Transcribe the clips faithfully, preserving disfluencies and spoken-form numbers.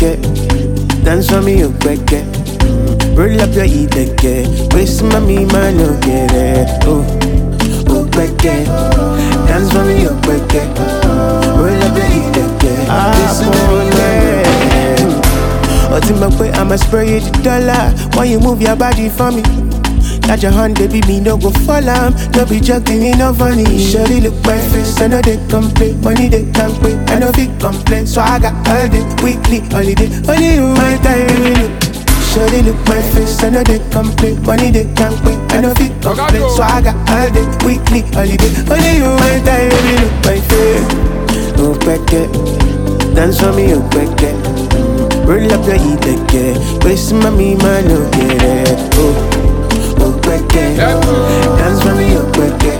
it. Dance for me, you back it. Roll up your heat again. Waste my me, man, no get it. Oh, oh, back it. Dance for me, you back it. Roll up your heat again. Waste my me, man. Ultimate way, I'ma spray you the dollar. Why you move your body for me? Got your hand, baby, me no go fall am. Don't be joking, me no funny. Shawty look my face, I know they complain. Money they can't pay, I know big complain. So I got all day, weekly, holiday. Only you my time, look. Shawty look my face, I know they complain. Money they can't pay, I know big complain. So I got all day, weekly, holiday. Only you my time, look my face. Oh, back it, dance for me, oh, back it. Roll up your heat again. Waste my me, man, no get it. Oh. Dance for me, you quick it.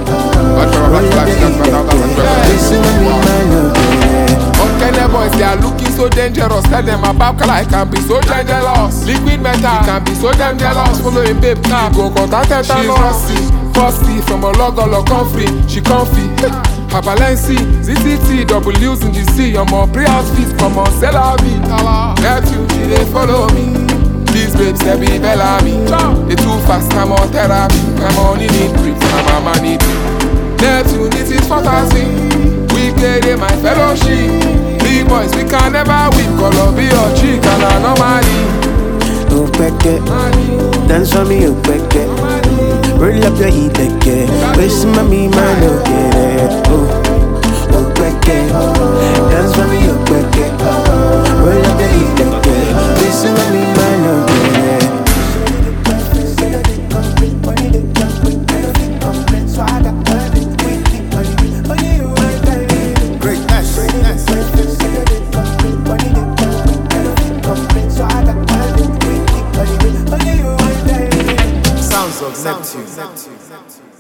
Okay, the boys, they are looking so dangerous. Tell them about color, I can be so dangerous. Liquid metal, can be so dangerous. Following babe, now go contact her. She's rusty, fussy, from a logo, look comfy. She comfy. Her Balenci, Z Z T, double U's in the sea. I'm more pre-outfit, come on, sell our beat. Nephew, she they follow me. These babes, they be Bellamy. They too fast, I'm on therapy. My money need bricks, my mama need me. Neptune, this is fantasy. We play them, my fellowship. Big boys, we can never win. Columbia or chick, and I know money. Oh, back it. Dance for me, oh, back it. Roll up your heat again. Waste my me, man, no get it. Oh, oh, back it. Dance for me, oh, back it. Roll up your heat again. Waste my me, man, no get it. Sounds of Neptune.